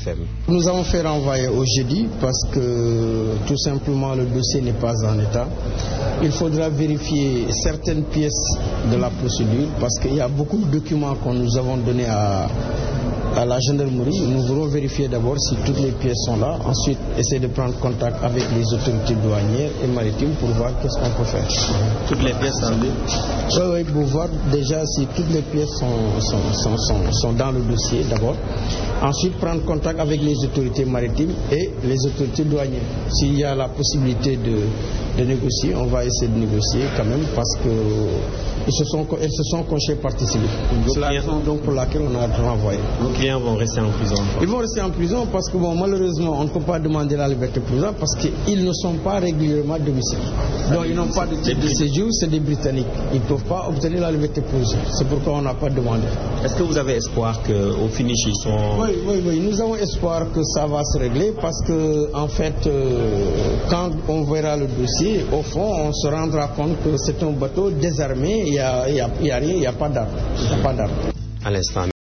GFM. Nous avons fait renvoyer au jeudi parce que tout simplement le dossier n'est pas en état. Il faudra vérifier certaines pièces de la procédure parce qu'il y a beaucoup de documents que nous avons donnés à la gendarmerie. Nous voulons vérifier d'abord si toutes les pièces sont là. Ensuite, essayer de prendre contact avec les autorités douanières et maritimes pour voir qu'est-ce qu'on peut faire. Toutes les pièces sont là? Oui, pour voir déjà si toutes les pièces sont dans le dossier d'abord. Ensuite, prendre contact avec les autorités maritimes et les autorités douanières. S'il y a la possibilité de négocier, on va essayer de négocier quand même parce que elles se sont conchées partie civile. C'est la raison donc pour laquelle on a renvoyé. Vos clients vont rester en prison? Ils vont rester en prison parce que malheureusement, on ne peut pas demander la liberté provisoire parce qu'ils ne sont pas régulièrement domiciliés. Donc ils n'ont pas de titre de séjour, c'est des Britanniques. Ils ne peuvent pas obtenir la liberté provisoire. C'est pourquoi on n'a pas demandé. Est-ce que vous avez espoir qu'au finish ils sont... Oui, nous avons espoir que ça va se régler parce que en fait, quand on verra le dossier, au fond, on se rendra compte que c'est un bateau désarmé, il n'y a rien, il n'y a pas d'armes. À l'instant.